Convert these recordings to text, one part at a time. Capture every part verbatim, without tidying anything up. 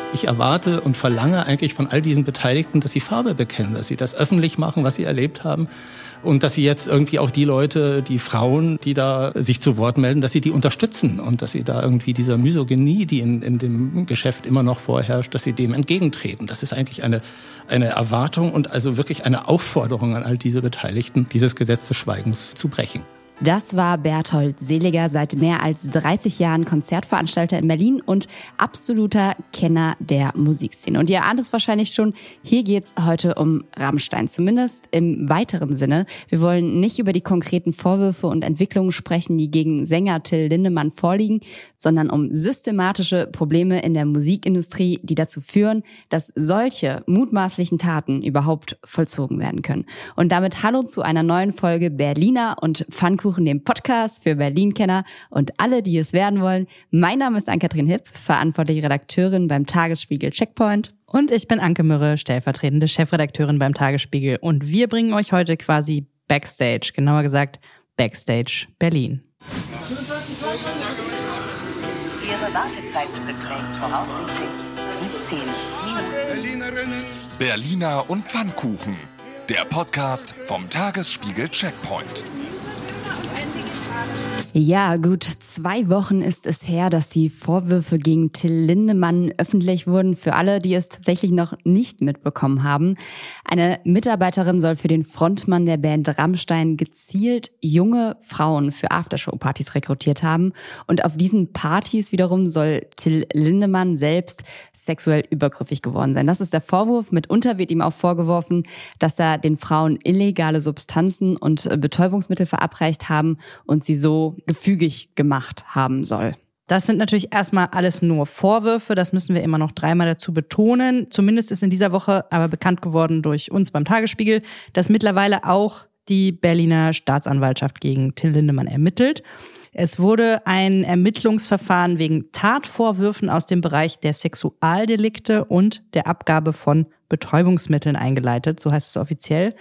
Ich erwarte und verlange eigentlich von all diesen Beteiligten, dass sie Farbe bekennen, dass sie das öffentlich machen, was sie erlebt haben. Und dass sie jetzt irgendwie auch die Leute, die Frauen, die da sich zu Wort melden, dass sie die unterstützen und dass sie da irgendwie dieser Misogynie, die in, in dem Geschäft immer noch vorherrscht, dass sie dem entgegentreten. Das ist eigentlich eine, eine Erwartung und also wirklich eine Aufforderung an all diese Beteiligten, dieses Gesetz des Schweigens zu brechen. Das war Berthold Seliger, seit mehr als dreißig Jahren Konzertveranstalter in Berlin und absoluter Kenner der Musikszene. Und ihr ahnt es wahrscheinlich schon, hier geht's heute um Rammstein, zumindest im weiteren Sinne. Wir wollen nicht über die konkreten Vorwürfe und Entwicklungen sprechen, die gegen Sänger Till Lindemann vorliegen, sondern um systematische Probleme in der Musikindustrie, die dazu führen, dass solche mutmaßlichen Taten überhaupt vollzogen werden können. Und damit hallo zu einer neuen Folge Berliner und Pfannkuchen, dem Podcast für Berlin-Kenner und alle, die es werden wollen. Mein Name ist Ann-Kathrin Hipp, verantwortliche Redakteurin beim Tagesspiegel Checkpoint. Und ich bin Anke Mürre, stellvertretende Chefredakteurin beim Tagesspiegel. Und wir bringen euch heute quasi Backstage, genauer gesagt Backstage Berlin. Ihre Wartezeit beträgt voraussichtlich siebzehn Minuten. Berliner und Pfannkuchen, der Podcast vom Tagesspiegel Checkpoint. Ja, gut zwei Wochen ist es her, dass die Vorwürfe gegen Till Lindemann öffentlich wurden. Für alle, die es tatsächlich noch nicht mitbekommen haben. Eine Mitarbeiterin soll für den Frontmann der Band Rammstein gezielt junge Frauen für Aftershow-Partys rekrutiert haben. Und auf diesen Partys wiederum soll Till Lindemann selbst sexuell übergriffig geworden sein. Das ist der Vorwurf. Mitunter wird ihm auch vorgeworfen, dass er den Frauen illegale Substanzen und Betäubungsmittel verabreicht haben und sie so gefügig gemacht haben soll. Das sind natürlich erstmal alles nur Vorwürfe, das müssen wir immer noch dreimal dazu betonen. Zumindest ist in dieser Woche aber bekannt geworden durch uns beim Tagesspiegel, dass mittlerweile auch die Berliner Staatsanwaltschaft gegen Till Lindemann ermittelt. Es wurde ein Ermittlungsverfahren wegen Tatvorwürfen aus dem Bereich der Sexualdelikte und der Abgabe von Betäubungsmitteln eingeleitet, so heißt es offiziell.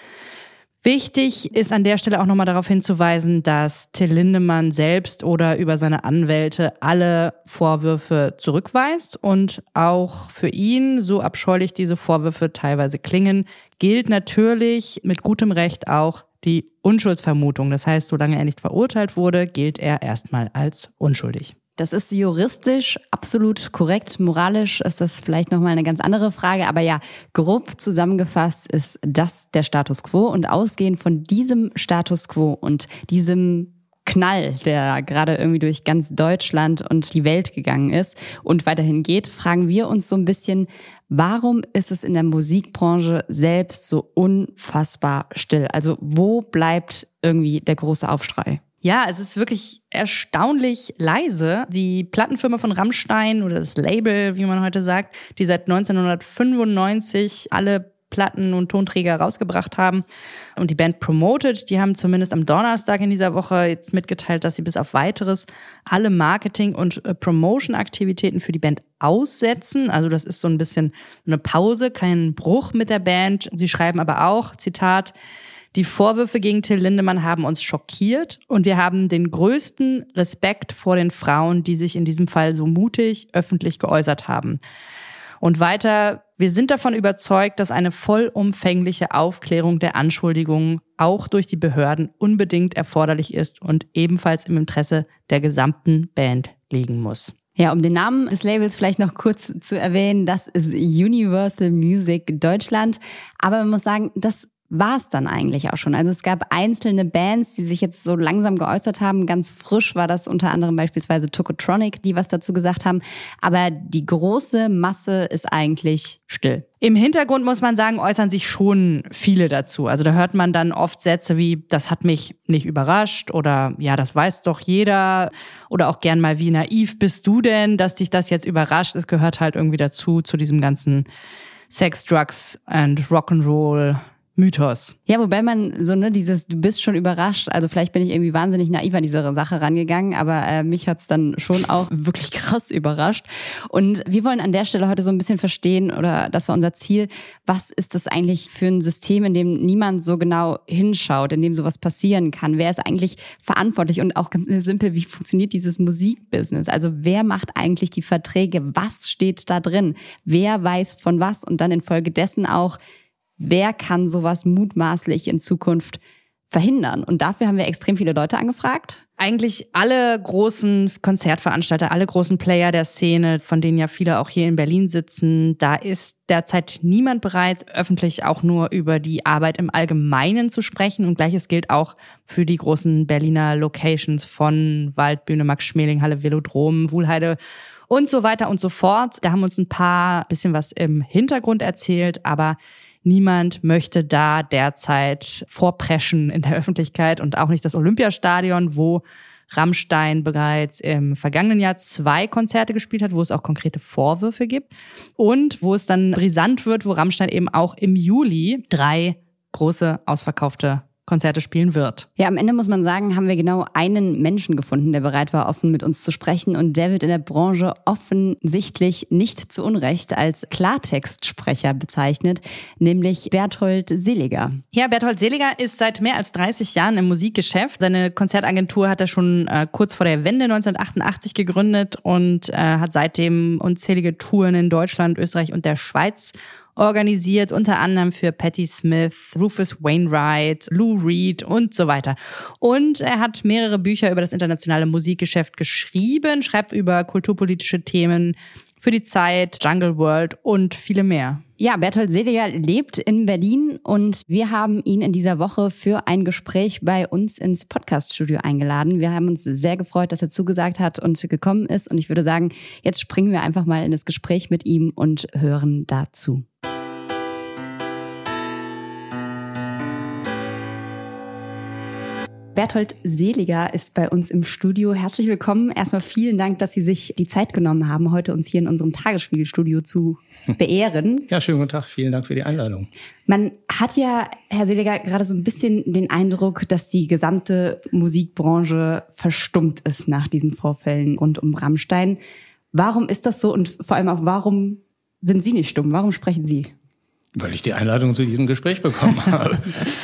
Wichtig ist an der Stelle auch nochmal darauf hinzuweisen, dass Till Lindemann selbst oder über seine Anwälte alle Vorwürfe zurückweist und auch für ihn, so abscheulich diese Vorwürfe teilweise klingen, gilt natürlich mit gutem Recht auch die Unschuldsvermutung. Das heißt, solange er nicht verurteilt wurde, gilt er erstmal als unschuldig. Das ist juristisch absolut korrekt. Moralisch ist das vielleicht nochmal eine ganz andere Frage. Aber ja, grob zusammengefasst ist das der Status quo. Und ausgehend von diesem Status quo und diesem Knall, der gerade irgendwie durch ganz Deutschland und die Welt gegangen ist und weiterhin geht, fragen wir uns so ein bisschen, warum ist es in der Musikbranche selbst so unfassbar still? Also wo bleibt irgendwie der große Aufschrei? Ja, es ist wirklich erstaunlich leise. Die Plattenfirma von Rammstein oder das Label, wie man heute sagt, die seit neunzehnhundertfünfundneunzig alle Platten und Tonträger rausgebracht haben und die Band promotet, die haben zumindest am Donnerstag in dieser Woche jetzt mitgeteilt, dass sie bis auf Weiteres alle Marketing- und Promotion-Aktivitäten für die Band aussetzen. Also das ist so ein bisschen eine Pause, kein Bruch mit der Band. Sie schreiben aber auch, Zitat, die Vorwürfe gegen Till Lindemann haben uns schockiert und wir haben den größten Respekt vor den Frauen, die sich in diesem Fall so mutig öffentlich geäußert haben. Und weiter, wir sind davon überzeugt, dass eine vollumfängliche Aufklärung der Anschuldigungen auch durch die Behörden unbedingt erforderlich ist und ebenfalls im Interesse der gesamten Band liegen muss. Ja, um den Namen des Labels vielleicht noch kurz zu erwähnen, das ist Universal Music Deutschland. Aber man muss sagen, das war es dann eigentlich auch schon. Also es gab einzelne Bands, die sich jetzt so langsam geäußert haben. Ganz frisch war das unter anderem beispielsweise Tokotronic, die was dazu gesagt haben. Aber die große Masse ist eigentlich still. Im Hintergrund, muss man sagen, äußern sich schon viele dazu. Also da hört man dann oft Sätze wie, das hat mich nicht überrascht oder ja, das weiß doch jeder. Oder auch gern mal, wie naiv bist du denn, dass dich das jetzt überrascht? Es gehört halt irgendwie dazu, zu diesem ganzen Sex, Drugs and Rock'n'Roll Mythos. Ja, wobei man so, ne, dieses, du bist schon überrascht, also vielleicht bin ich irgendwie wahnsinnig naiv an diese Sache rangegangen, aber äh, mich hat's dann schon auch wirklich krass überrascht. Und wir wollen an der Stelle heute so ein bisschen verstehen, oder das war unser Ziel, was ist das eigentlich für ein System, in dem niemand so genau hinschaut, in dem sowas passieren kann? Wer ist eigentlich verantwortlich? Und auch ganz simpel, wie funktioniert dieses Musikbusiness? Also wer macht eigentlich die Verträge? Was steht da drin? Wer weiß von was? Und dann infolgedessen auch, wer kann sowas mutmaßlich in Zukunft verhindern? Und dafür haben wir extrem viele Leute angefragt. Eigentlich alle großen Konzertveranstalter, alle großen Player der Szene, von denen ja viele auch hier in Berlin sitzen, da ist derzeit niemand bereit, öffentlich auch nur über die Arbeit im Allgemeinen zu sprechen. Und Gleiches gilt auch für die großen Berliner Locations von Waldbühne, Max-Schmeling-Halle, Velodrom, Wuhlheide und so weiter und so fort. Da haben uns ein paar bisschen was im Hintergrund erzählt, aber niemand möchte da derzeit vorpreschen in der Öffentlichkeit und auch nicht das Olympiastadion, wo Rammstein bereits im vergangenen Jahr zwei Konzerte gespielt hat, wo es auch konkrete Vorwürfe gibt und wo es dann brisant wird, wo Rammstein eben auch im Juli drei große ausverkaufte Konzerte spielen wird. Ja, am Ende muss man sagen, haben wir genau einen Menschen gefunden, der bereit war, offen mit uns zu sprechen. Und der wird in der Branche offensichtlich nicht zu Unrecht als Klartextsprecher bezeichnet, nämlich Berthold Seliger. Ja, Berthold Seliger ist seit mehr als dreißig Jahren im Musikgeschäft. Seine Konzertagentur hat er schon äh, kurz vor der Wende neunzehnhundertachtundachtzig gegründet und äh, hat seitdem unzählige Touren in Deutschland, Österreich und der Schweiz organisiert, unter anderem für Patti Smith, Rufus Wainwright, Lou Reed und so weiter. Und er hat mehrere Bücher über das internationale Musikgeschäft geschrieben, schreibt über kulturpolitische Themen für die Zeit, Jungle World und viele mehr. Ja, Berthold Seliger lebt in Berlin und wir haben ihn in dieser Woche für ein Gespräch bei uns ins Podcaststudio eingeladen. Wir haben uns sehr gefreut, dass er zugesagt hat und gekommen ist. Und ich würde sagen, jetzt springen wir einfach mal in das Gespräch mit ihm und hören dazu. Berthold Seliger ist bei uns im Studio. Herzlich willkommen. Erstmal vielen Dank, dass Sie sich die Zeit genommen haben, heute uns hier in unserem Tagesspiegelstudio zu beehren. Ja, schönen guten Tag. Vielen Dank für die Einladung. Man hat ja, Herr Seliger, gerade so ein bisschen den Eindruck, dass die gesamte Musikbranche verstummt ist nach diesen Vorfällen rund um Rammstein. Warum ist das so und vor allem auch, warum sind Sie nicht stumm? Warum sprechen Sie? Weil ich die Einladung zu diesem Gespräch bekommen habe.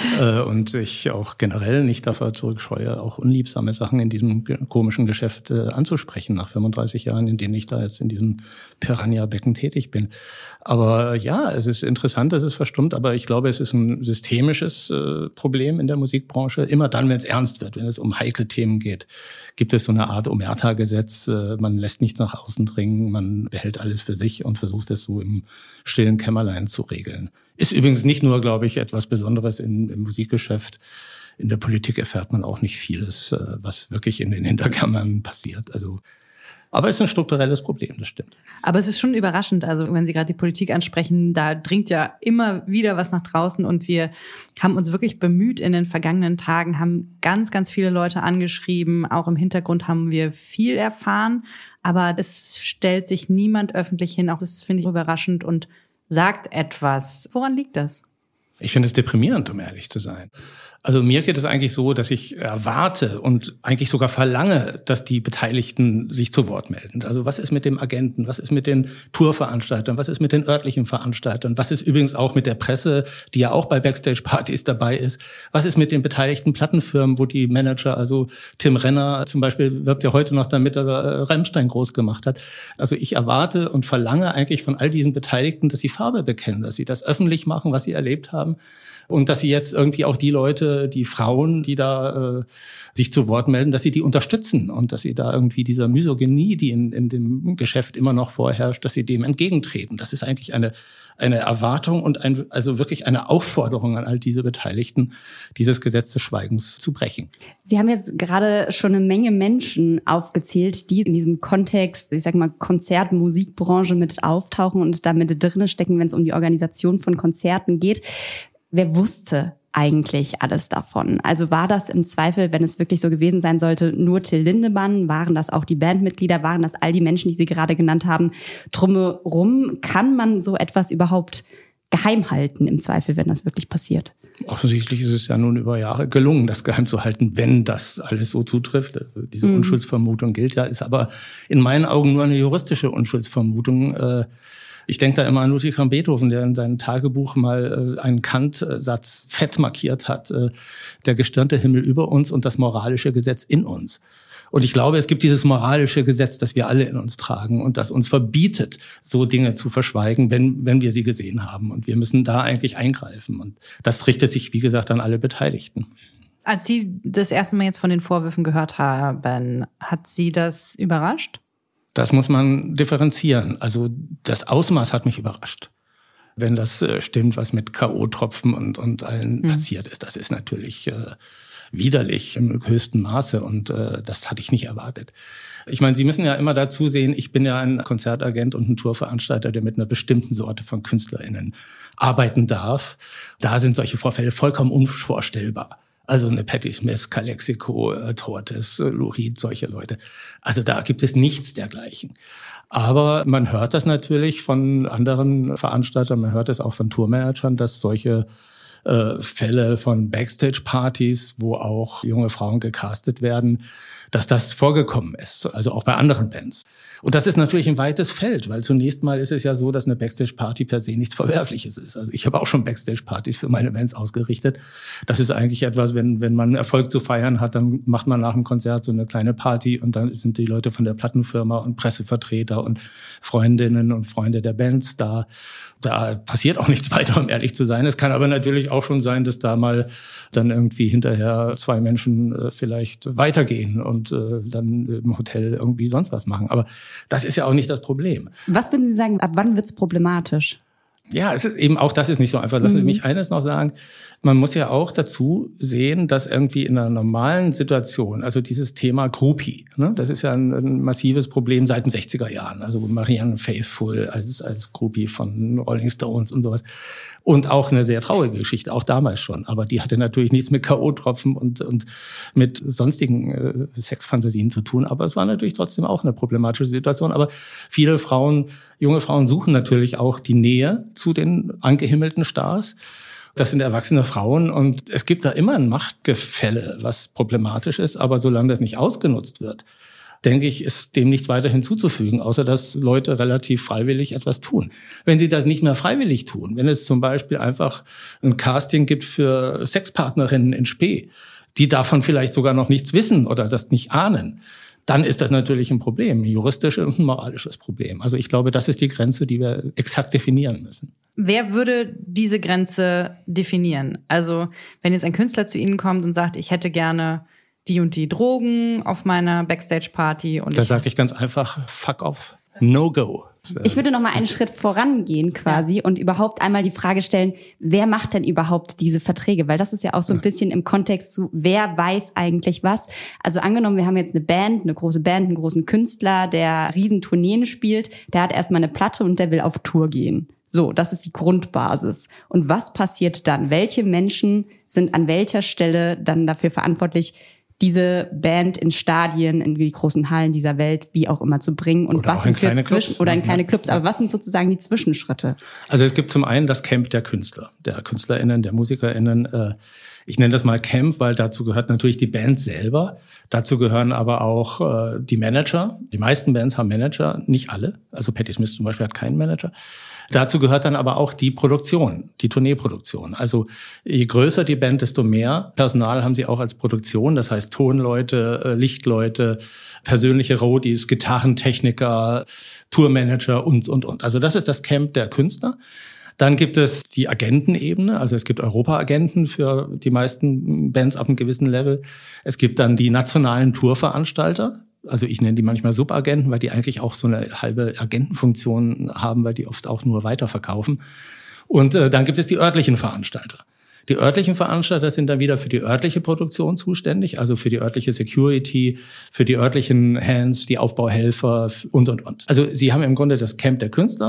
Und ich auch generell nicht davor zurückscheue, auch unliebsame Sachen in diesem komischen Geschäft anzusprechen, nach fünfunddreißig Jahren, in denen ich da jetzt in diesem Piranha-Becken tätig bin. Aber ja, es ist interessant, es ist verstummt, aber ich glaube, es ist ein systemisches Problem in der Musikbranche. Immer dann, wenn es ernst wird, wenn es um heikle Themen geht, gibt es so eine Art Omerta-Gesetz. Man lässt nichts nach außen dringen, man behält alles für sich und versucht es so im stillen Kämmerlein zu regeln. Ist übrigens nicht nur, glaube ich, etwas Besonderes im, im Musikgeschäft. In der Politik erfährt man auch nicht vieles, was wirklich in den Hinterkammern passiert. Also, aber es ist ein strukturelles Problem, das stimmt. Aber es ist schon überraschend, also wenn Sie gerade die Politik ansprechen, da dringt ja immer wieder was nach draußen und wir haben uns wirklich bemüht in den vergangenen Tagen, haben ganz, ganz viele Leute angeschrieben, auch im Hintergrund haben wir viel erfahren, aber es stellt sich niemand öffentlich hin, auch das finde ich überraschend und sagt etwas. Woran liegt das? Ich finde es deprimierend, um ehrlich zu sein. Also mir geht es eigentlich so, dass ich erwarte und eigentlich sogar verlange, dass die Beteiligten sich zu Wort melden. Also was ist mit dem Agenten? Was ist mit den Tourveranstaltern? Was ist mit den örtlichen Veranstaltern? Was ist übrigens auch mit der Presse, die ja auch bei Backstage-Partys dabei ist? Was ist mit den beteiligten Plattenfirmen, wo die Manager, also Tim Renner zum Beispiel, wirbt ja heute noch damit, dass er Rammstein groß gemacht hat. Also ich erwarte und verlange eigentlich von all diesen Beteiligten, dass sie Farbe bekennen, dass sie das öffentlich machen, was sie erlebt haben. Und dass sie jetzt irgendwie auch die Leute, die Frauen, die da äh, sich zu Wort melden, dass sie die unterstützen und dass sie da irgendwie dieser Misogynie, die in, in dem Geschäft immer noch vorherrscht, dass sie dem entgegentreten. Das ist eigentlich eine eine Erwartung und ein, also wirklich eine Aufforderung an all diese Beteiligten, dieses Gesetz des Schweigens zu brechen. Sie haben jetzt gerade schon eine Menge Menschen aufgezählt, die in diesem Kontext, ich sag mal, Konzert-, Musikbranche mit auftauchen und da mit drinne stecken, wenn es um die Organisation von Konzerten geht. Wer wusste eigentlich alles davon? Also war das im Zweifel, wenn es wirklich so gewesen sein sollte, nur Till Lindemann? Waren das auch die Bandmitglieder? Waren das all die Menschen, die Sie gerade genannt haben, drumherum? Kann man so etwas überhaupt geheim halten im Zweifel, wenn das wirklich passiert? Offensichtlich ist es ja nun über Jahre gelungen, das geheim zu halten, wenn das alles so zutrifft. Also diese mhm. Unschuldsvermutung gilt ja, ist aber in meinen Augen nur eine juristische Unschuldsvermutung. Ich denke da immer an Ludwig van Beethoven, der in seinem Tagebuch mal einen Kant-Satz fett markiert hat, der gestirnte Himmel über uns und das moralische Gesetz in uns. Und ich glaube, es gibt dieses moralische Gesetz, das wir alle in uns tragen und das uns verbietet, so Dinge zu verschweigen, wenn, wenn wir sie gesehen haben. Und wir müssen da eigentlich eingreifen. Und das richtet sich, wie gesagt, an alle Beteiligten. Als Sie das erste Mal jetzt von den Vorwürfen gehört haben, hat Sie das überrascht? Das muss man differenzieren. Also das Ausmaß hat mich überrascht. Wenn das stimmt, was mit K O-Tropfen und, und allen mhm. passiert ist, das ist natürlich äh, widerlich im höchsten Maße und äh, das hatte ich nicht erwartet. Ich meine, Sie müssen ja immer dazu sehen, ich bin ja ein Konzertagent und ein Tourveranstalter, der mit einer bestimmten Sorte von KünstlerInnen arbeiten darf. Da sind solche Vorfälle vollkommen unvorstellbar. Also eine Patti Smith, Calexico, äh, Tortes, äh, Lou Reed, solche Leute. Also da gibt es nichts dergleichen. Aber man hört das natürlich von anderen Veranstaltern, man hört es auch von Tourmanagern, dass solche äh, Fälle von Backstage-Partys, wo auch junge Frauen gecastet werden, dass das vorgekommen ist, also auch bei anderen Bands. Und das ist natürlich ein weites Feld, weil zunächst mal ist es ja so, dass eine Backstage-Party per se nichts Verwerfliches ist. Also ich habe auch schon Backstage-Partys für meine Bands ausgerichtet. Das ist eigentlich etwas, wenn wenn man Erfolg zu feiern hat, dann macht man nach dem Konzert so eine kleine Party und dann sind die Leute von der Plattenfirma und Pressevertreter und Freundinnen und Freunde der Bands da. Da passiert auch nichts weiter, um ehrlich zu sein. Es kann aber natürlich auch schon sein, dass da mal dann irgendwie hinterher zwei Menschen äh, vielleicht weitergehen und äh, dann im Hotel irgendwie sonst was machen. Aber das ist ja auch nicht das Problem. Was würden Sie sagen, ab wann wird's problematisch? Ja, es ist eben auch das ist nicht so einfach. Lassen Sie Mhm. mich eines noch sagen. Man muss ja auch dazu sehen, dass irgendwie in einer normalen Situation, also dieses Thema Groupie, ne, das ist ja ein, ein massives Problem seit den sechziger Jahren. Also Marianne Faithfull als, als Groupie von Rolling Stones und sowas. Und auch eine sehr traurige Geschichte, auch damals schon. Aber die hatte natürlich nichts mit K O-Tropfen und, und mit sonstigen äh, Sexfantasien zu tun. Aber es war natürlich trotzdem auch eine problematische Situation. Aber viele Frauen, junge Frauen suchen natürlich auch die Nähe zu den angehimmelten Stars. Das sind erwachsene Frauen und es gibt da immer ein Machtgefälle, was problematisch ist. Aber solange das nicht ausgenutzt wird, denke ich, ist dem nichts weiter hinzuzufügen, außer dass Leute relativ freiwillig etwas tun. Wenn sie das nicht mehr freiwillig tun, wenn es zum Beispiel einfach ein Casting gibt für Sexpartnerinnen in Spee, die davon vielleicht sogar noch nichts wissen oder das nicht ahnen, dann ist das natürlich ein Problem, ein juristisches und ein moralisches Problem. Also ich glaube, das ist die Grenze, die wir exakt definieren müssen. Wer würde diese Grenze definieren? Also wenn jetzt ein Künstler zu Ihnen kommt und sagt, ich hätte gerne die und die Drogen auf meiner Backstage-Party. Und da sage ich ganz einfach, fuck off, no go. Ich würde noch mal einen Schritt vorangehen quasi und überhaupt einmal die Frage stellen, wer macht denn überhaupt diese Verträge? Weil das ist ja auch so ein bisschen im Kontext zu, wer weiß eigentlich was? Also angenommen, wir haben jetzt eine Band, eine große Band, einen großen Künstler, der riesen Tourneen spielt, der hat erstmal eine Platte und der will auf Tour gehen. So, das ist die Grundbasis. Und was passiert dann? Welche Menschen sind an welcher Stelle dann dafür verantwortlich, diese Band in Stadien, in die großen Hallen dieser Welt, wie auch immer zu bringen und oder was sind für Zwischen Clubs. oder in kleine Clubs, aber was sind sozusagen die Zwischenschritte? Also es gibt zum einen das Camp der Künstler, der KünstlerInnen, der MusikerInnen. Ich nenne das mal Camp, weil dazu gehört natürlich die Band selber. Dazu gehören aber auch die Manager. Die meisten Bands haben Manager, nicht alle. Also Patti Smith zum Beispiel hat keinen Manager. Dazu gehört dann aber auch die Produktion, die Tourneeproduktion. Also je größer die Band, desto mehr Personal haben sie auch als Produktion. Das heißt Tonleute, Lichtleute, persönliche Roadies, Gitarrentechniker, Tourmanager und, und, und. Also das ist das Camp der Künstler. Dann gibt es die Agentenebene, also es gibt Europa-Agenten für die meisten Bands ab einem gewissen Level. Es gibt dann die nationalen Tourveranstalter. Also ich nenne die manchmal Subagenten, weil die eigentlich auch so eine halbe Agentenfunktion haben, weil die oft auch nur weiterverkaufen. Und äh, dann gibt es die örtlichen Veranstalter. Die örtlichen Veranstalter sind dann wieder für die örtliche Produktion zuständig, also für die örtliche Security, für die örtlichen Hands, die Aufbauhelfer und, und, und. Also sie haben im Grunde das Camp der Künstler,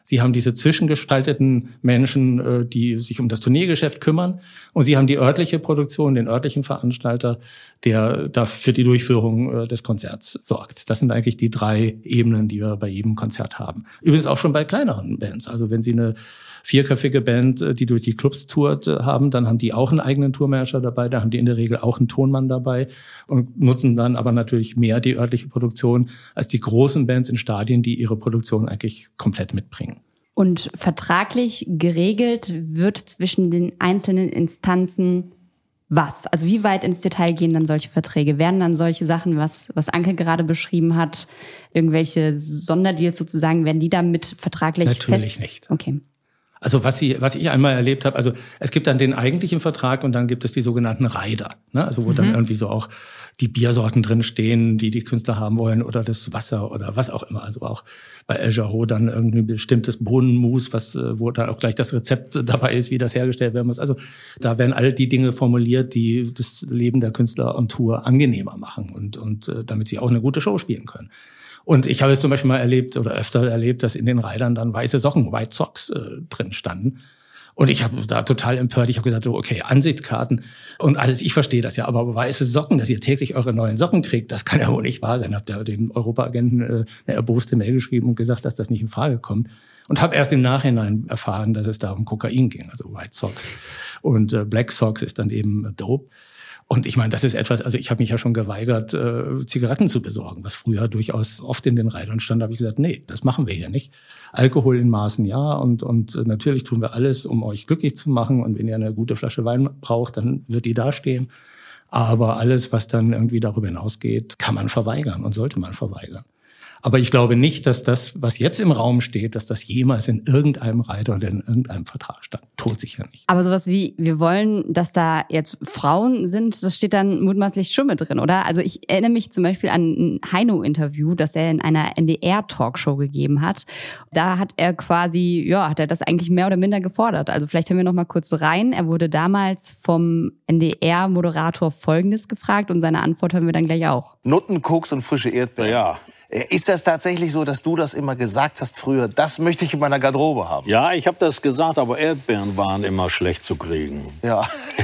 Sie haben diese zwischengestalteten Menschen, die sich um das Tourneegeschäft kümmern. Und Sie haben die örtliche Produktion, den örtlichen Veranstalter, der da für die Durchführung des Konzerts sorgt. Das sind eigentlich die drei Ebenen, die wir bei jedem Konzert haben. Übrigens auch schon bei kleineren Bands. Also wenn Sie eine vierköpfige Band, die durch die Clubs tourt, haben, dann haben die auch einen eigenen Tourmanager dabei. Da haben die in der Regel auch einen Tonmann dabei und nutzen dann aber natürlich mehr die örtliche Produktion als die großen Bands in Stadien, die ihre Produktion eigentlich komplett mitbringen. Und vertraglich geregelt wird zwischen den einzelnen Instanzen was? Also wie weit ins Detail gehen dann solche Verträge? Werden dann solche Sachen, was, was Anke gerade beschrieben hat, irgendwelche Sonderdeals sozusagen, werden die damit vertraglich fest? Natürlich nicht. Okay. Also was, sie, was ich einmal erlebt habe, also es gibt dann den eigentlichen Vertrag und dann gibt es die sogenannten Rider, ne? Also wo mhm. dann irgendwie so auch die Biersorten drin stehen, die die Künstler haben wollen oder das Wasser oder was auch immer. Also auch bei El Jarreau dann irgendwie bestimmtes Bohnenmus, was, wo dann auch gleich das Rezept dabei ist, wie das hergestellt werden muss. Also da werden all die Dinge formuliert, die das Leben der Künstler on Tour angenehmer machen und, und damit sie auch eine gute Show spielen können. Und ich habe es zum Beispiel mal erlebt oder öfter erlebt, dass in den Ridern dann weiße Socken, White Socks, äh, drin standen. Und ich habe da total empört. Ich habe gesagt, so, okay, Ansichtskarten und alles, ich verstehe das ja, aber weiße Socken, dass ihr täglich eure neuen Socken kriegt, das kann ja wohl nicht wahr sein. Habt ihr dem Europaagenten äh, eine erboste Mail geschrieben und gesagt, dass das nicht in Frage kommt. Und habe erst im Nachhinein erfahren, dass es da um Kokain ging, also White Socks. Und äh, Black Socks ist dann eben Dope. Und ich meine, das ist etwas, also ich habe mich ja schon geweigert, äh, Zigaretten zu besorgen, was früher durchaus oft in den Ridern stand. Da habe ich gesagt, nee, das machen wir hier nicht. Alkohol in Maßen ja und und natürlich tun wir alles, um euch glücklich zu machen. Und wenn ihr eine gute Flasche Wein braucht, dann wird die da stehen. Aber alles, was dann irgendwie darüber hinausgeht, kann man verweigern und sollte man verweigern. Aber ich glaube nicht, dass das, was jetzt im Raum steht, dass das jemals in irgendeinem Rider oder in irgendeinem Vertrag stand. Todsicher nicht. Aber sowas wie, wir wollen, dass da jetzt Frauen sind, das steht dann mutmaßlich schon mit drin, oder? Also ich erinnere mich zum Beispiel an ein Heino-Interview, das er in einer N D R-Talkshow gegeben hat. Da hat er quasi, ja, hat er das eigentlich mehr oder minder gefordert. Also vielleicht hören wir noch mal kurz rein. Er wurde damals vom N D R-Moderator Folgendes gefragt und seine Antwort hören wir dann gleich auch. Nutten, Koks und frische Erdbeeren. Ja. Ist das tatsächlich so, dass du das immer gesagt hast früher, das möchte ich in meiner Garderobe haben? Ja, ich habe das gesagt, aber Erdbeeren waren immer schlecht zu kriegen. Ja.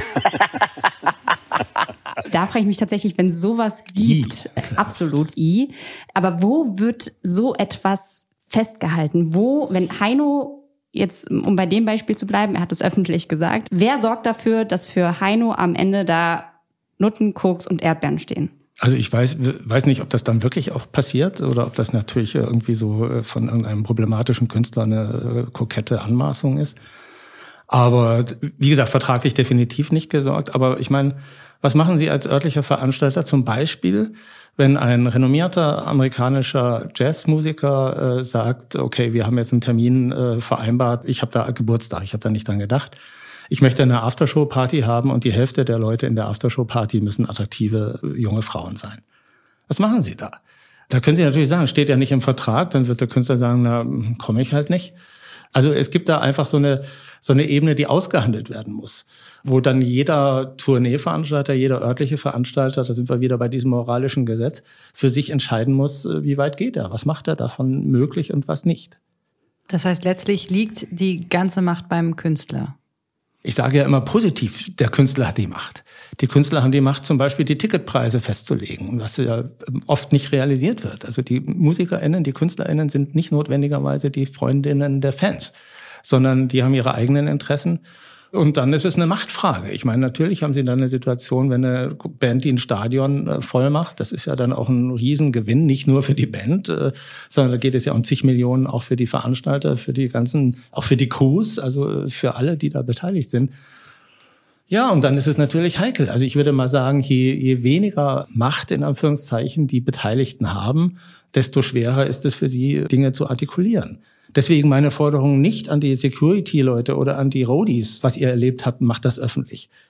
Da frage ich mich tatsächlich, wenn es sowas gibt, I. absolut I. Aber wo wird so etwas festgehalten? Wo, wenn Heino, jetzt um bei dem Beispiel zu bleiben, er hat es öffentlich gesagt, wer sorgt dafür, dass für Heino am Ende da Nutten, Koks und Erdbeeren stehen? Also ich weiß, weiß nicht, ob das dann wirklich auch passiert oder ob das natürlich irgendwie so von irgendeinem problematischen Künstler eine kokette Anmaßung ist. Aber wie gesagt, vertraglich definitiv nicht gesorgt. Aber ich meine, was machen Sie als örtlicher Veranstalter zum Beispiel, wenn ein renommierter amerikanischer Jazzmusiker äh, sagt, okay, wir haben jetzt einen Termin äh, vereinbart, ich habe da Geburtstag, ich habe da nicht dran gedacht. Ich möchte eine Aftershow-Party haben und die Hälfte der Leute in der Aftershow-Party müssen attraktive junge Frauen sein. Was machen Sie da? Da können Sie natürlich sagen, steht ja nicht im Vertrag, dann wird der Künstler sagen, na, komme ich halt nicht. Also es gibt da einfach so eine so eine Ebene, die ausgehandelt werden muss, wo dann jeder Tourneeveranstalter, jeder örtliche Veranstalter, da sind wir wieder bei diesem moralischen Gesetz, für sich entscheiden muss, wie weit geht er, was macht er davon möglich und was nicht. Das heißt, letztlich liegt die ganze Macht beim Künstler. Ich sage ja immer positiv, der Künstler hat die Macht. Die Künstler haben die Macht, zum Beispiel die Ticketpreise festzulegen, was ja oft nicht realisiert wird. Also die MusikerInnen, die KünstlerInnen sind nicht notwendigerweise die Freundinnen der Fans, sondern die haben ihre eigenen Interessen. Und dann ist es eine Machtfrage. Ich meine, natürlich haben sie dann eine Situation, wenn eine Band, die ein Stadion voll macht, das ist ja dann auch ein Riesengewinn, nicht nur für die Band, sondern da geht es ja um zig Millionen auch für die Veranstalter, für die ganzen, auch für die Crews, also für alle, die da beteiligt sind. Ja, und dann ist es natürlich heikel. Also ich würde mal sagen, je, je weniger Macht in Anführungszeichen die Beteiligten haben, desto schwerer ist es für sie, Dinge zu artikulieren. Deswegen meine Forderung nicht an die Security-Leute oder an die Roadies, was ihr erlebt habt, macht das öffentlich.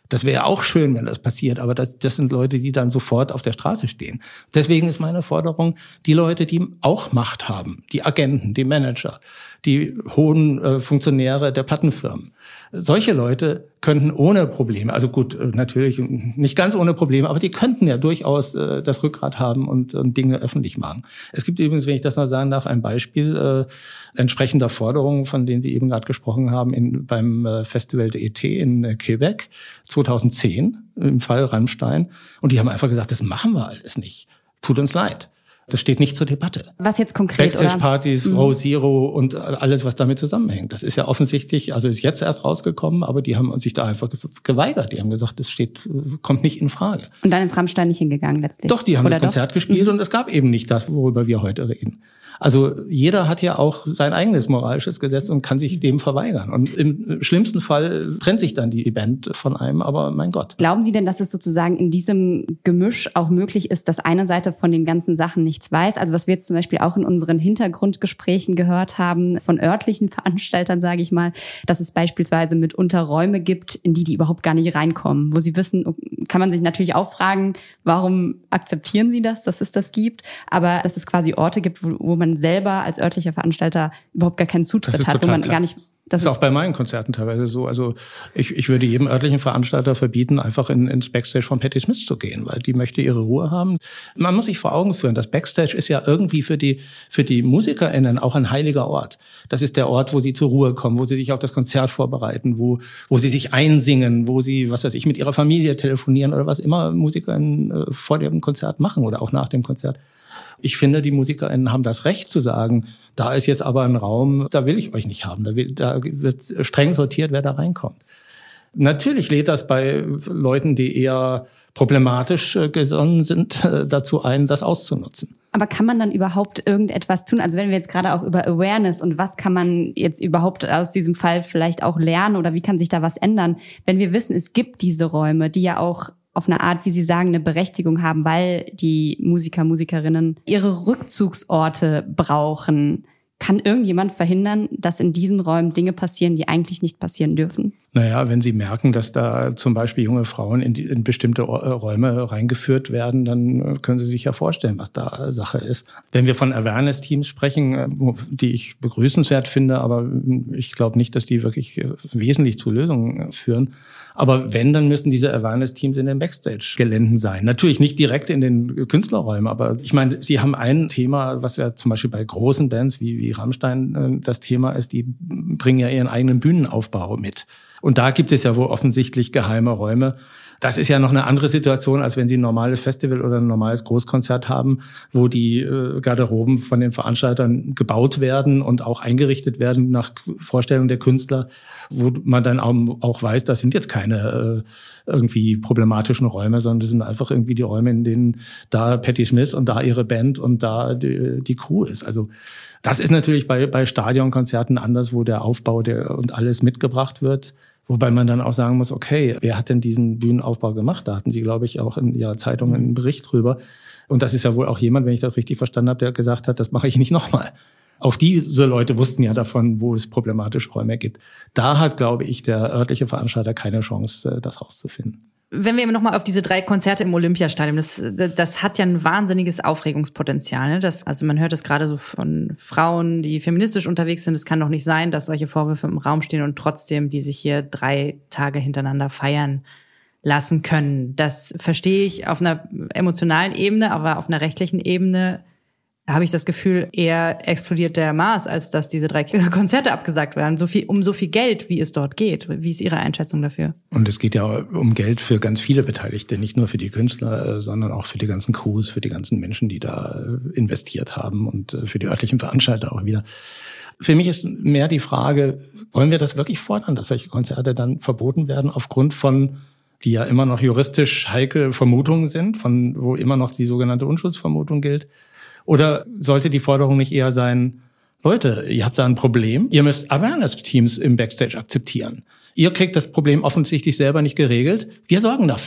Das wäre auch schön, wenn das passiert, aber das, das sind Leute, die dann sofort auf der Straße stehen. Deswegen ist meine Forderung, die Leute, die auch Macht haben, die Agenten, die Manager, die hohen äh, Funktionäre der Plattenfirmen, solche Leute könnten ohne Probleme, also gut, natürlich nicht ganz ohne Probleme, aber die könnten ja durchaus äh, das Rückgrat haben und, und Dinge öffentlich machen. Es gibt übrigens, wenn ich das noch sagen darf, ein Beispiel äh, entsprechender Forderungen, von denen Sie eben gerade gesprochen haben, in, beim äh, Festival der E T in äh, Quebec zweitausendzehn, im Fall Rammstein. Und die haben einfach gesagt, das machen wir alles nicht. Tut uns leid. Das steht nicht zur Debatte. Was jetzt konkret, Backstage-Partys, oder? Row Zero und alles, was damit zusammenhängt. Das ist ja offensichtlich, also ist jetzt erst rausgekommen, aber die haben sich da einfach geweigert. Die haben gesagt, das steht, kommt nicht in Frage. Und dann ist Rammstein nicht hingegangen letztlich? Doch, die haben oder das Konzert doch? gespielt mhm. und es gab eben nicht das, worüber wir heute reden. Also jeder hat ja auch sein eigenes moralisches Gesetz und kann sich dem verweigern. Und im schlimmsten Fall trennt sich dann die Band von einem, aber mein Gott. Glauben Sie denn, dass es sozusagen in diesem Gemisch auch möglich ist, dass eine Seite von den ganzen Sachen nichts weiß? Also was wir jetzt zum Beispiel auch in unseren Hintergrundgesprächen gehört haben von örtlichen Veranstaltern, sage ich mal, dass es beispielsweise mitunter Räume gibt, in die die überhaupt gar nicht reinkommen, wo sie wissen, kann man sich natürlich auch fragen, warum akzeptieren sie das, dass es das gibt, aber dass es quasi Orte gibt, wo, wo man selber als örtlicher Veranstalter überhaupt gar keinen Zutritt hat, wo man klar. gar nicht... Das, das ist auch bei meinen Konzerten teilweise so. Also ich, ich würde jedem örtlichen Veranstalter verbieten, einfach in, ins Backstage von Patti Smith zu gehen, weil die möchte ihre Ruhe haben. Man muss sich vor Augen führen, das Backstage ist ja irgendwie für die für die MusikerInnen auch ein heiliger Ort. Das ist der Ort, wo sie zur Ruhe kommen, wo sie sich auf das Konzert vorbereiten, wo wo sie sich einsingen, wo sie, was weiß ich, mit ihrer Familie telefonieren oder was immer MusikerInnen äh, vor dem Konzert machen oder auch nach dem Konzert. Ich finde, die MusikerInnen haben das Recht zu sagen, da ist jetzt aber ein Raum, da will ich euch nicht haben. Da, will, da wird streng sortiert, wer da reinkommt. Natürlich lädt das bei Leuten, die eher problematisch gesonnen sind, dazu ein, das auszunutzen. Aber kann man dann überhaupt irgendetwas tun? Also wenn wir jetzt gerade auch über Awareness und was kann man jetzt überhaupt aus diesem Fall vielleicht auch lernen oder wie kann sich da was ändern, wenn wir wissen, es gibt diese Räume, die ja auch auf eine Art, wie Sie sagen, eine Berechtigung haben, weil die Musiker, Musikerinnen ihre Rückzugsorte brauchen. Kann irgendjemand verhindern, dass in diesen Räumen Dinge passieren, die eigentlich nicht passieren dürfen? Naja, wenn Sie merken, dass da zum Beispiel junge Frauen in, die, in bestimmte Räume reingeführt werden, dann können Sie sich ja vorstellen, was da Sache ist. Wenn wir von Awareness-Teams sprechen, die ich begrüßenswert finde, aber ich glaube nicht, dass die wirklich wesentlich zu Lösungen führen. Aber wenn, dann müssen diese Awareness-Teams in den Backstage-Geländen sein. Natürlich nicht direkt in den Künstlerräumen, aber ich meine, Sie haben ein Thema, was ja zum Beispiel bei großen Bands wie, wie Rammstein das Thema ist, die bringen ja ihren eigenen Bühnenaufbau mit. Und da gibt es ja wohl offensichtlich geheime Räume. Das ist ja noch eine andere Situation, als wenn Sie ein normales Festival oder ein normales Großkonzert haben, wo die äh, Garderoben von den Veranstaltern gebaut werden und auch eingerichtet werden nach Vorstellung der Künstler, wo man dann auch, auch weiß, das sind jetzt keine äh, irgendwie problematischen Räume, sondern das sind einfach irgendwie die Räume, in denen da Patti Smith und da ihre Band und da die, die Crew ist. Also das ist natürlich bei, bei Stadionkonzerten anders, wo der Aufbau der und alles mitgebracht wird. Wobei man dann auch sagen muss, okay, wer hat denn diesen Bühnenaufbau gemacht? Da hatten Sie, glaube ich, auch in Ihrer Zeitung einen Bericht drüber. Und das ist ja wohl auch jemand, wenn ich das richtig verstanden habe, der gesagt hat, das mache ich nicht nochmal. Auch diese Leute wussten ja davon, wo es problematische Räume gibt. Da hat, glaube ich, der örtliche Veranstalter keine Chance, das rauszufinden. Wenn wir eben nochmal auf diese drei Konzerte im Olympiastadion, das, das hat ja ein wahnsinniges Aufregungspotenzial. Ne? Das, also man hört es gerade so von Frauen, die feministisch unterwegs sind. Es kann doch nicht sein, dass solche Vorwürfe im Raum stehen und trotzdem die sich hier drei Tage hintereinander feiern lassen können. Das verstehe ich auf einer emotionalen Ebene, aber auf einer rechtlichen Ebene habe ich das Gefühl, eher explodiert der Mars, als dass diese drei Konzerte abgesagt werden. So viel, um so viel Geld, wie es dort geht. Wie ist Ihre Einschätzung dafür? Und es geht ja um Geld für ganz viele Beteiligte, nicht nur für die Künstler, sondern auch für die ganzen Crews, für die ganzen Menschen, die da investiert haben und für die örtlichen Veranstalter auch wieder. Für mich ist mehr die Frage, wollen wir das wirklich fordern, dass solche Konzerte dann verboten werden aufgrund von, die ja immer noch juristisch heikle Vermutungen sind, von wo immer noch die sogenannte Unschuldsvermutung gilt? Oder sollte die Forderung nicht eher sein, Leute, ihr habt da ein Problem, ihr müsst Awareness-Teams im Backstage akzeptieren. Ihr kriegt das Problem offensichtlich selber nicht geregelt, wir sorgen dafür.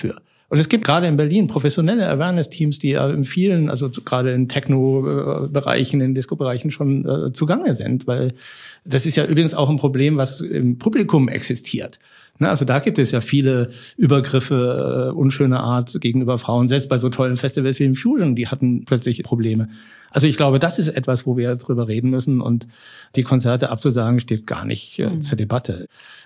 Und es gibt gerade in Berlin professionelle Awareness-Teams, die ja in vielen, also gerade in Techno-Bereichen, in Disco-Bereichen schon äh, zugange sind, weil das ist ja übrigens auch ein Problem, was im Publikum existiert. Ne, also da gibt es ja viele Übergriffe, äh, unschöne Art gegenüber Frauen, selbst bei so tollen Festivals wie im Fusion, die hatten plötzlich Probleme. Also ich glaube, das ist etwas, wo wir drüber reden müssen, und die Konzerte abzusagen steht gar nicht äh, zur Debatte.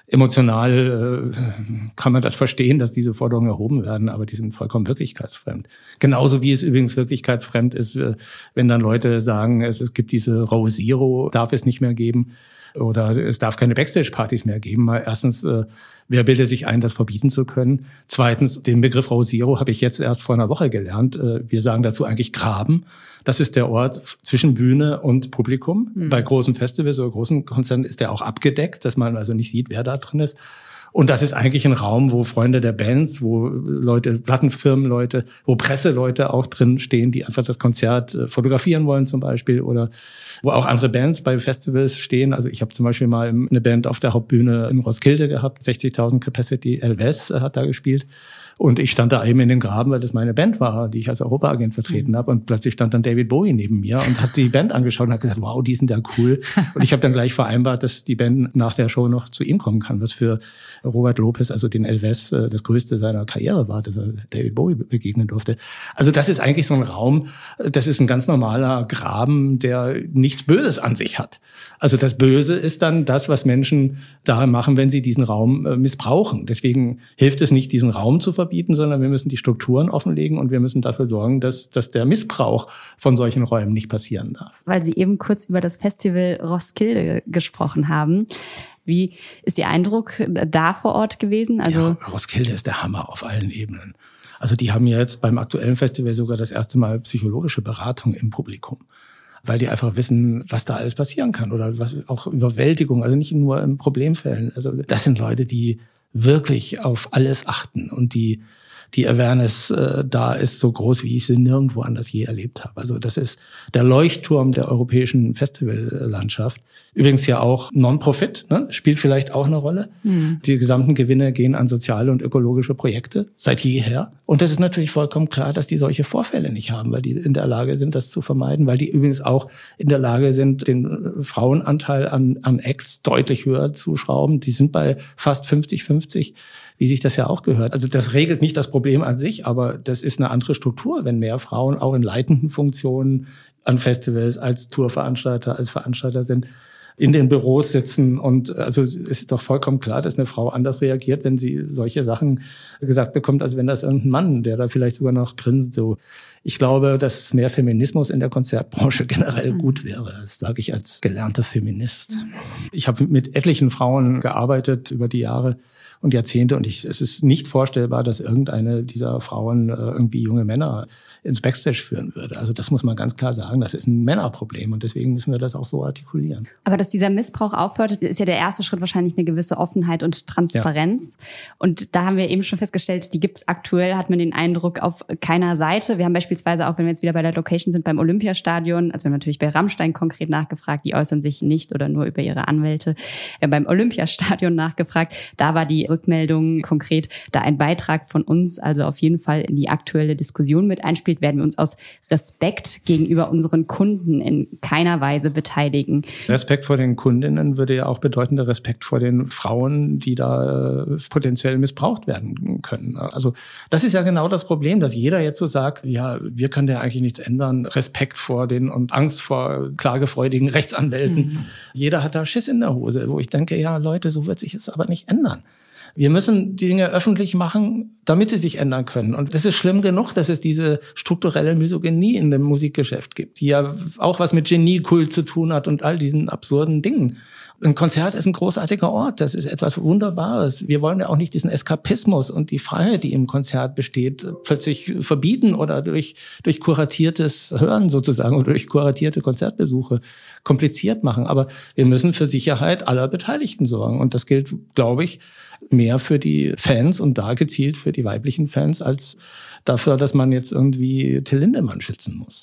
Emotional äh, kann man das verstehen, dass diese Forderungen erhoben werden, aber die sind vollkommen wirklichkeitsfremd. Genauso wie es übrigens wirklichkeitsfremd ist, äh, wenn dann Leute sagen, es, es gibt diese Row Zero, darf es nicht mehr geben. Oder es darf keine Backstage-Partys mehr geben. Erstens, äh, wer bildet sich ein, das verbieten zu können? Zweitens, den Begriff Row Zero habe ich jetzt erst vor einer Woche gelernt. Äh, wir sagen dazu eigentlich Graben. Das ist der Ort zwischen Bühne und Publikum. Mhm. Bei großen Festivals oder großen Konzerten ist der auch abgedeckt, dass man also nicht sieht, wer da drin ist. Und das ist eigentlich ein Raum, wo Freunde der Bands, wo Leute, Plattenfirmenleute, wo Presseleute auch drin stehen, die einfach das Konzert fotografieren wollen zum Beispiel, oder wo auch andere Bands bei Festivals stehen. Also ich habe zum Beispiel mal eine Band auf der Hauptbühne in Roskilde gehabt, sechzigtausend Capacity, Elvis hat da gespielt. Und ich stand da eben in den Graben, weil das meine Band war, die ich als Europaagent vertreten habe. Und plötzlich stand dann David Bowie neben mir und hat die Band angeschaut und hat gesagt, wow, die sind ja cool. Und ich habe dann gleich vereinbart, dass die Band nach der Show noch zu ihm kommen kann, was für Robert Lopez, also den Elvis, das Größte seiner Karriere war, dass er David Bowie begegnen durfte. Also das ist eigentlich so ein Raum, das ist ein ganz normaler Graben, der nichts Böses an sich hat. Also das Böse ist dann das, was Menschen da machen, wenn sie diesen Raum missbrauchen. Deswegen hilft es nicht, diesen Raum zu verbieten, sondern wir müssen die Strukturen offenlegen und wir müssen dafür sorgen, dass, dass der Missbrauch von solchen Räumen nicht passieren darf. Weil Sie eben kurz über das Festival Roskilde gesprochen haben. Wie ist Ihr Eindruck da vor Ort gewesen? Also ja, Roskilde ist der Hammer auf allen Ebenen. Also die haben jetzt beim aktuellen Festival sogar das erste Mal psychologische Beratung im Publikum, weil die einfach wissen, was da alles passieren kann oder was auch Überwältigung, also nicht nur in Problemfällen. Also das sind Leute, die wirklich auf alles achten und die die Awareness äh, da ist so groß, wie ich sie nirgendwo anders je erlebt habe. Also das ist der Leuchtturm der europäischen Festivallandschaft. Übrigens ja auch Non-Profit, ne? Spielt vielleicht auch eine Rolle. Mhm. Die gesamten Gewinne gehen an soziale und ökologische Projekte, seit jeher. Und das ist natürlich vollkommen klar, dass die solche Vorfälle nicht haben, weil die in der Lage sind, das zu vermeiden, weil die übrigens auch in der Lage sind, den Frauenanteil an, an Acts deutlich höher zu schrauben. Die sind bei fast fünfzig fünfzig, wie sich das ja auch gehört. Also das regelt nicht das Problem an sich, aber das ist eine andere Struktur, wenn mehr Frauen auch in leitenden Funktionen an Festivals als Tourveranstalter, als Veranstalter sind, in den Büros sitzen. Und also es ist doch vollkommen klar, dass eine Frau anders reagiert, wenn sie solche Sachen gesagt bekommt, als wenn das irgendein Mann, der da vielleicht sogar noch grinst. So, ich glaube, dass mehr Feminismus in der Konzertbranche generell gut wäre. Das sage ich als gelernter Feminist. Ich habe mit etlichen Frauen gearbeitet über die Jahre und Jahrzehnte. Und ich, es ist nicht vorstellbar, dass irgendeine dieser Frauen äh, irgendwie junge Männer ins Backstage führen würde. Also das muss man ganz klar sagen. Das ist ein Männerproblem und deswegen müssen wir das auch so artikulieren. Aber dass dieser Missbrauch aufhört, ist ja der erste Schritt wahrscheinlich eine gewisse Offenheit und Transparenz. Ja. Und da haben wir eben schon festgestellt, die gibt es aktuell, hat man den Eindruck, auf keiner Seite. Wir haben beispielsweise auch, wenn wir jetzt wieder bei der Location sind, beim Olympiastadion, also wir haben natürlich bei Rammstein konkret nachgefragt, die äußern sich nicht oder nur über ihre Anwälte. Wir haben beim Olympiastadion nachgefragt, da war die Rückmeldung konkret, da ein Beitrag von uns also auf jeden Fall in die aktuelle Diskussion mit einspielt, werden wir uns aus Respekt gegenüber unseren Kunden in keiner Weise beteiligen. Respekt vor den Kundinnen würde ja auch bedeuten, der Respekt vor den Frauen, die da äh, potenziell missbraucht werden können. Also das ist ja genau das Problem, dass jeder jetzt so sagt, ja, wir können ja eigentlich nichts ändern. Respekt vor den und Angst vor klagefreudigen Rechtsanwälten. Mhm. Jeder hat da Schiss in der Hose, wo ich denke, ja Leute, so wird sich es aber nicht ändern. Wir müssen die Dinge öffentlich machen, damit sie sich ändern können. Und das ist schlimm genug, dass es diese strukturelle Misogynie in dem Musikgeschäft gibt, die ja auch was mit Geniekult zu tun hat und all diesen absurden Dingen. Ein Konzert ist ein großartiger Ort, das ist etwas Wunderbares. Wir wollen ja auch nicht diesen Eskapismus und die Freiheit, die im Konzert besteht, plötzlich verbieten oder durch durch kuratiertes Hören sozusagen oder durch kuratierte Konzertbesuche kompliziert machen. Aber wir müssen für Sicherheit aller Beteiligten sorgen. Und das gilt, glaube ich, mehr für die Fans und da gezielt für die weiblichen Fans als dafür, dass man jetzt irgendwie Till Lindemann schützen muss.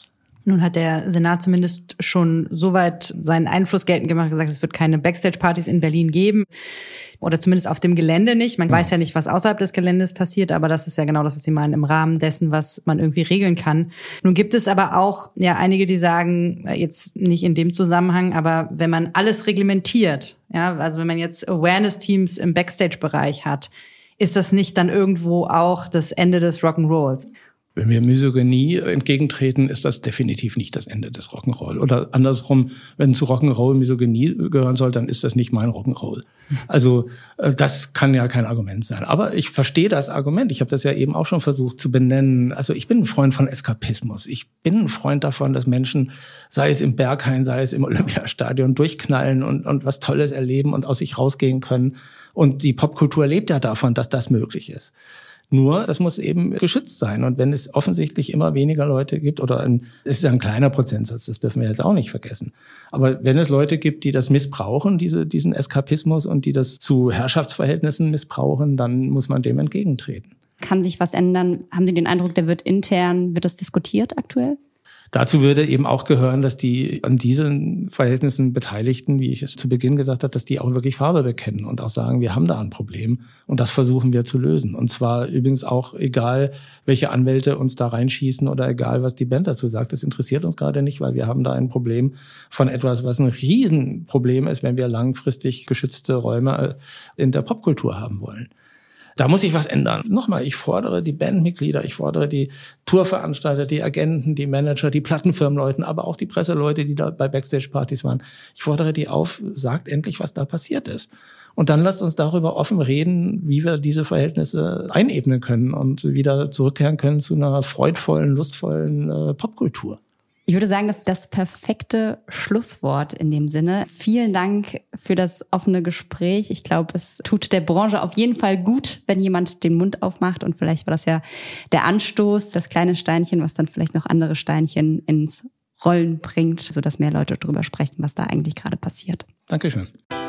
Nun hat der Senat zumindest schon soweit seinen Einfluss geltend gemacht und gesagt, es wird keine Backstage-Partys in Berlin geben. Oder zumindest auf dem Gelände nicht. Man ja. weiß ja nicht, was außerhalb des Geländes passiert, aber das ist ja genau das, was Sie meinen, im Rahmen dessen, was man irgendwie regeln kann. Nun gibt es aber auch ja einige, die sagen, jetzt nicht in dem Zusammenhang, aber wenn man alles reglementiert, ja, also wenn man jetzt Awareness-Teams im Backstage-Bereich hat, ist das nicht dann irgendwo auch das Ende des Rock'n'Rolls? Wenn wir Misogynie entgegentreten, ist das definitiv nicht das Ende des Rock'n'Roll. Oder andersrum, wenn zu Rock'n'Roll Misogynie gehören soll, dann ist das nicht mein Rock'n'Roll. Also das kann ja kein Argument sein. Aber ich verstehe das Argument. Ich habe das ja eben auch schon versucht zu benennen. Also ich bin ein Freund von Eskapismus. Ich bin ein Freund davon, dass Menschen, sei es im Berghain, sei es im Olympiastadion, durchknallen und, und was Tolles erleben und aus sich rausgehen können. Und die Popkultur lebt ja davon, dass das möglich ist. Nur, das muss eben geschützt sein. Und wenn es offensichtlich immer weniger Leute gibt, oder ein, es ist ja ein kleiner Prozentsatz, das dürfen wir jetzt auch nicht vergessen. Aber wenn es Leute gibt, die das missbrauchen, diese, diesen Eskapismus, und die das zu Herrschaftsverhältnissen missbrauchen, dann muss man dem entgegentreten. Kann sich was ändern? Haben Sie den Eindruck, der wird intern, wird das diskutiert aktuell? Dazu würde eben auch gehören, dass die an diesen Verhältnissen Beteiligten, wie ich es zu Beginn gesagt habe, dass die auch wirklich Farbe bekennen und auch sagen, wir haben da ein Problem und das versuchen wir zu lösen. Und zwar übrigens auch egal, welche Anwälte uns da reinschießen oder egal, was die Band dazu sagt. Das interessiert uns gerade nicht, weil wir haben da ein Problem von etwas, was ein Riesenproblem ist, wenn wir langfristig geschützte Räume in der Popkultur haben wollen. Da muss sich was ändern. Nochmal, ich fordere die Bandmitglieder, ich fordere die Tourveranstalter, die Agenten, die Manager, die Plattenfirmenleute, aber auch die Presseleute, die da bei Backstage-Partys waren. Ich fordere die auf, sagt endlich, was da passiert ist. Und dann lasst uns darüber offen reden, wie wir diese Verhältnisse einebnen können und wieder zurückkehren können zu einer freudvollen, lustvollen äh, Popkultur. Ich würde sagen, das ist das perfekte Schlusswort in dem Sinne. Vielen Dank für das offene Gespräch. Ich glaube, es tut der Branche auf jeden Fall gut, wenn jemand den Mund aufmacht. Und vielleicht war das ja der Anstoß, das kleine Steinchen, was dann vielleicht noch andere Steinchen ins Rollen bringt, sodass mehr Leute darüber sprechen, was da eigentlich gerade passiert. Dankeschön.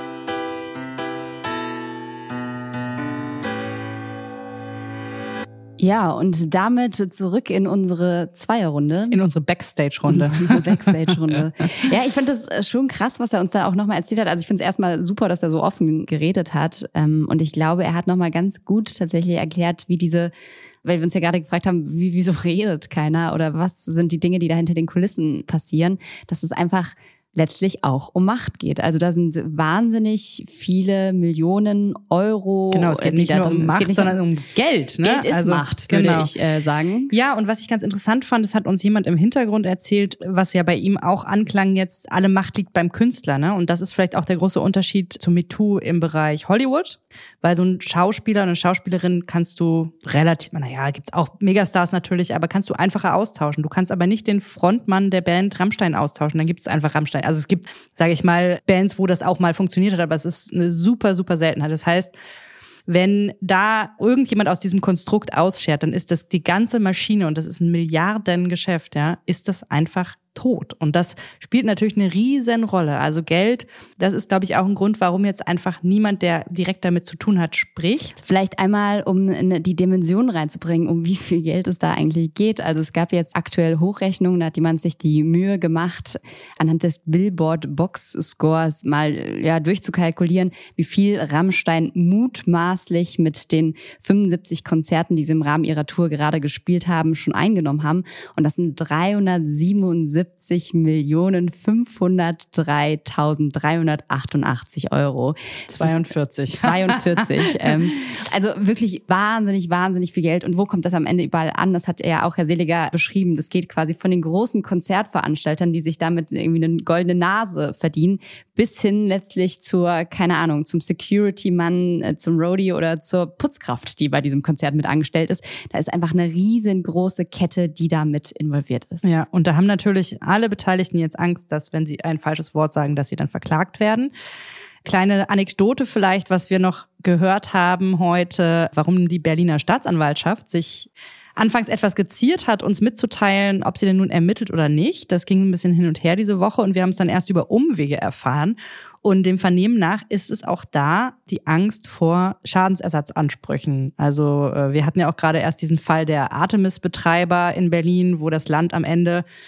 Ja, und damit zurück in unsere Zweierrunde. In unsere Backstage-Runde. In unsere Backstage-Runde. Ja, ich finde das schon krass, was er uns da auch nochmal erzählt hat. Also ich finde es erstmal super, dass er so offen geredet hat. Und ich glaube, er hat nochmal ganz gut tatsächlich erklärt, wie diese, weil wir uns ja gerade gefragt haben, wie, wieso redet keiner oder was sind die Dinge, die da hinter den Kulissen passieren, dass es einfach letztlich auch um Macht geht. Also da sind wahnsinnig viele Millionen Euro. Genau, es geht nicht nur um Macht, sondern um Geld. Ne? Geld ist also, Macht, würde genau. ich äh, sagen. Ja, und was ich ganz interessant fand, es hat uns jemand im Hintergrund erzählt, was ja bei ihm auch anklang jetzt, alle Macht liegt beim Künstler. Ne? Und das ist vielleicht auch der große Unterschied zu MeToo im Bereich Hollywood. Weil so ein Schauspieler und eine Schauspielerin kannst du relativ, naja, gibt's auch Megastars natürlich, aber kannst du einfacher austauschen. Du kannst aber nicht den Frontmann der Band Rammstein austauschen, dann gibt es einfach Rammstein. Also es gibt, sage ich mal, Bands, wo das auch mal funktioniert hat, aber es ist eine super, super Seltenheit. Das heißt, wenn da irgendjemand aus diesem Konstrukt ausschert, dann ist das die ganze Maschine, und das ist ein Milliardengeschäft, ja, ist das einfach tot. Und das spielt natürlich eine riesen Rolle. Also Geld, das ist, glaube ich, auch ein Grund, warum jetzt einfach niemand, der direkt damit zu tun hat, spricht. Vielleicht einmal, um die Dimension reinzubringen, um wie viel Geld es da eigentlich geht. Also es gab jetzt aktuell Hochrechnungen, da hat jemand sich die Mühe gemacht, anhand des Billboard Box Scores mal ja durchzukalkulieren, wie viel Rammstein mutmaßlich mit den fünfundsiebzig Konzerten, die sie im Rahmen ihrer Tour gerade gespielt haben, schon eingenommen haben. Und das sind dreihundertsiebenundsiebzig Millionen fünfhundertdreitausenddreihundertachtundachtzig Euro. zweiundvierzig. zweiundvierzig. ähm, also wirklich wahnsinnig, wahnsinnig viel Geld. Und wo kommt das am Ende überall an? Das hat ja auch Herr Seliger beschrieben. Das geht quasi von den großen Konzertveranstaltern, die sich damit irgendwie eine goldene Nase verdienen, bis hin letztlich zur, keine Ahnung, zum Security-Mann, zum Roadie oder zur Putzkraft, die bei diesem Konzert mit angestellt ist. Da ist einfach eine riesengroße Kette, die da mit involviert ist. Ja, und da haben natürlich alle Beteiligten jetzt Angst, dass, wenn sie ein falsches Wort sagen, dass sie dann verklagt werden. Kleine Anekdote vielleicht, was wir noch gehört haben heute, warum die Berliner Staatsanwaltschaft sich anfangs etwas geziert hat, uns mitzuteilen, ob sie denn nun ermittelt oder nicht. Das ging ein bisschen hin und her diese Woche und wir haben es dann erst über Umwege erfahren. Und dem Vernehmen nach ist es auch da die Angst vor Schadensersatzansprüchen. Also wir hatten ja auch gerade erst diesen Fall der Artemis-Betreiber in Berlin, wo das Land am Ende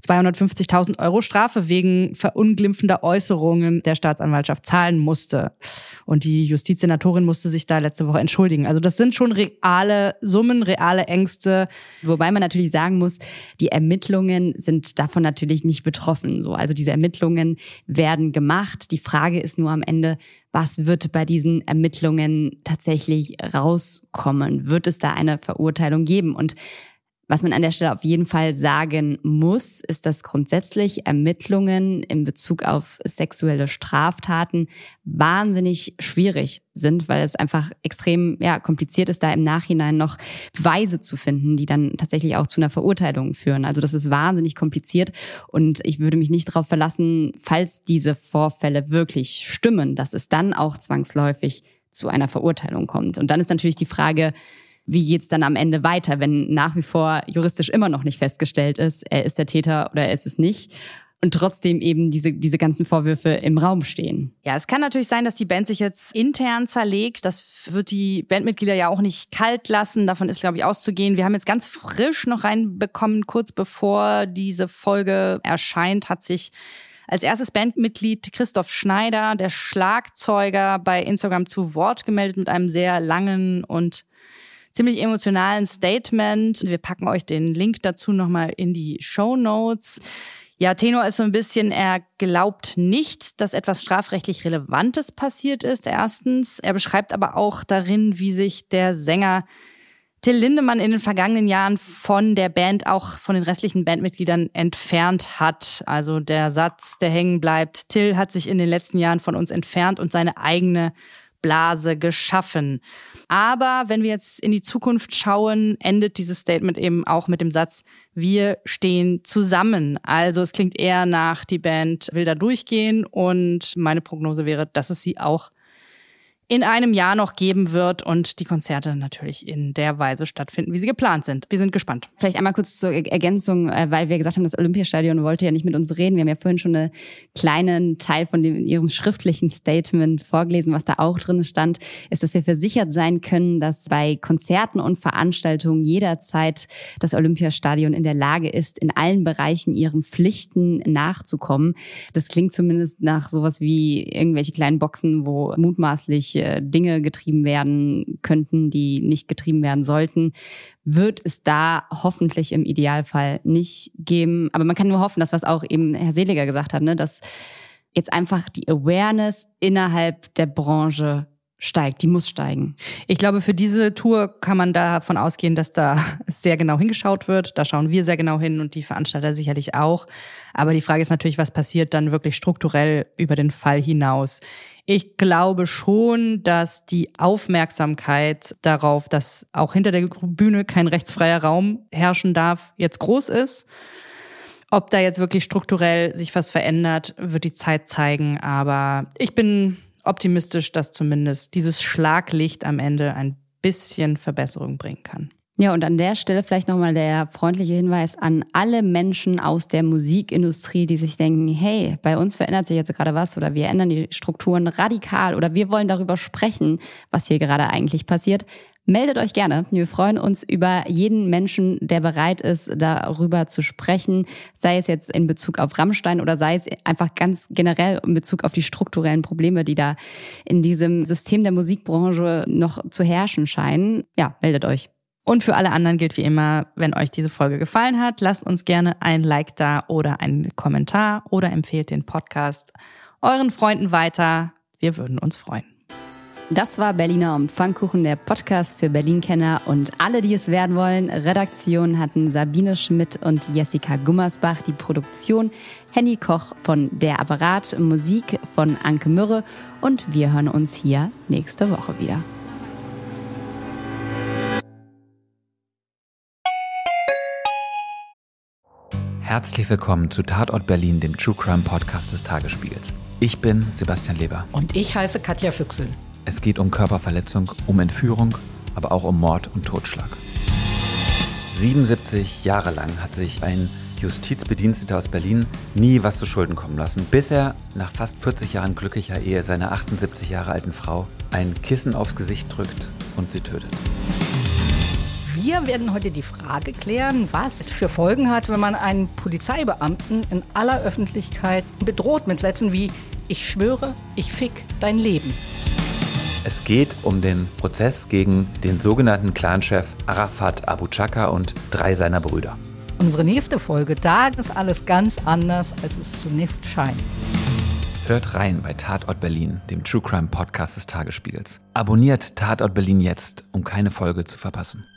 zweihundertfünfzigtausend Euro Strafe wegen verunglimpfender Äußerungen der Staatsanwaltschaft zahlen musste. Und die Justizsenatorin musste sich da letzte Woche entschuldigen. Also das sind schon reale Summen, reale Ängste. Wobei man natürlich sagen muss, die Ermittlungen sind davon natürlich nicht betroffen. So, also diese Ermittlungen werden gemacht. Die Frage ist nur am Ende, was wird bei diesen Ermittlungen tatsächlich rauskommen? Wird es da eine Verurteilung geben? Und was man an der Stelle auf jeden Fall sagen muss, ist, dass grundsätzlich Ermittlungen in Bezug auf sexuelle Straftaten wahnsinnig schwierig sind, weil es einfach extrem ja, kompliziert ist, da im Nachhinein noch Beweise zu finden, die dann tatsächlich auch zu einer Verurteilung führen. Also das ist wahnsinnig kompliziert und ich würde mich nicht darauf verlassen, falls diese Vorfälle wirklich stimmen, dass es dann auch zwangsläufig zu einer Verurteilung kommt. Und dann ist natürlich die Frage, wie geht's dann am Ende weiter, wenn nach wie vor juristisch immer noch nicht festgestellt ist, er ist der Täter oder er ist es nicht und trotzdem eben diese diese ganzen Vorwürfe im Raum stehen. Ja, es kann natürlich sein, dass die Band sich jetzt intern zerlegt. Das wird die Bandmitglieder ja auch nicht kalt lassen. Davon ist, glaube ich, auszugehen. Wir haben jetzt ganz frisch noch reinbekommen, kurz bevor diese Folge erscheint, hat sich als erstes Bandmitglied Christoph Schneider, der Schlagzeuger, bei Instagram zu Wort gemeldet mit einem sehr langen und ziemlich emotionalen Statement. Wir packen euch den Link dazu nochmal in die Shownotes. Ja, Tenor ist so ein bisschen, er glaubt nicht, dass etwas strafrechtlich Relevantes passiert ist, erstens. Er beschreibt aber auch darin, wie sich der Sänger Till Lindemann in den vergangenen Jahren von der Band, auch von den restlichen Bandmitgliedern entfernt hat. Also der Satz, der hängen bleibt, Till hat sich in den letzten Jahren von uns entfernt und seine eigene Blase geschaffen. Aber wenn wir jetzt in die Zukunft schauen, endet dieses Statement eben auch mit dem Satz, wir stehen zusammen. Also es klingt eher nach, die Band will da durchgehen und meine Prognose wäre, dass es sie auch in einem Jahr noch geben wird und die Konzerte natürlich in der Weise stattfinden, wie sie geplant sind. Wir sind gespannt. Vielleicht einmal kurz zur Ergänzung, weil wir gesagt haben, das Olympiastadion wollte ja nicht mit uns reden. Wir haben ja vorhin schon einen kleinen Teil von dem in ihrem schriftlichen Statement vorgelesen. Was da auch drin stand, ist, dass wir versichert sein können, dass bei Konzerten und Veranstaltungen jederzeit das Olympiastadion in der Lage ist, in allen Bereichen ihren Pflichten nachzukommen. Das klingt zumindest nach sowas wie irgendwelche kleinen Boxen, wo mutmaßlich Dinge getrieben werden könnten, die nicht getrieben werden sollten, wird es da hoffentlich im Idealfall nicht geben. Aber man kann nur hoffen, dass was auch eben Herr Seliger gesagt hat, ne, dass jetzt einfach die Awareness innerhalb der Branche steigt, die muss steigen. Ich glaube, für diese Tour kann man davon ausgehen, dass da sehr genau hingeschaut wird. Da schauen wir sehr genau hin und die Veranstalter sicherlich auch. Aber die Frage ist natürlich, was passiert dann wirklich strukturell über den Fall hinaus? Ich glaube schon, dass die Aufmerksamkeit darauf, dass auch hinter der Bühne kein rechtsfreier Raum herrschen darf, jetzt groß ist. Ob da jetzt wirklich strukturell sich was verändert, wird die Zeit zeigen. Aber ich bin optimistisch, dass zumindest dieses Schlaglicht am Ende ein bisschen Verbesserung bringen kann. Ja, und an der Stelle vielleicht nochmal der freundliche Hinweis an alle Menschen aus der Musikindustrie, die sich denken, hey, bei uns verändert sich jetzt gerade was oder wir ändern die Strukturen radikal oder wir wollen darüber sprechen, was hier gerade eigentlich passiert. Meldet euch gerne. Wir freuen uns über jeden Menschen, der bereit ist, darüber zu sprechen, sei es jetzt in Bezug auf Rammstein oder sei es einfach ganz generell in Bezug auf die strukturellen Probleme, die da in diesem System der Musikbranche noch zu herrschen scheinen. Ja, meldet euch. Und für alle anderen gilt wie immer, wenn euch diese Folge gefallen hat, lasst uns gerne ein Like da oder einen Kommentar oder empfehlt den Podcast euren Freunden weiter. Wir würden uns freuen. Das war Berliner und Pfannkuchen, der Podcast für Berlin-Kenner und alle, die es werden wollen. Redaktion hatten Sabine Schmidt und Jessica Gummersbach, die Produktion Henny Koch von Der Apparat, Musik von Anke Mürre und wir hören uns hier nächste Woche wieder. Herzlich willkommen zu Tatort Berlin, dem True Crime Podcast des Tagesspiegels. Ich bin Sebastian Leber. Und ich heiße Katja Füchsel. Es geht um Körperverletzung, um Entführung, aber auch um Mord und Totschlag. siebenundsiebzig Jahre lang hat sich ein Justizbediensteter aus Berlin nie was zu Schulden kommen lassen, bis er nach fast vierzig Jahren glücklicher Ehe seiner achtundsiebzig Jahre alten Frau ein Kissen aufs Gesicht drückt und sie tötet. Wir werden heute die Frage klären, was es für Folgen hat, wenn man einen Polizeibeamten in aller Öffentlichkeit bedroht mit Sätzen wie „Ich schwöre, ich fick dein Leben". Es geht um den Prozess gegen den sogenannten Clanchef Arafat Abu Chaka und drei seiner Brüder. Unsere nächste Folge, da ist alles ganz anders, als es zunächst scheint. Hört rein bei Tatort Berlin, dem True Crime Podcast des Tagesspiegels. Abonniert Tatort Berlin jetzt, um keine Folge zu verpassen.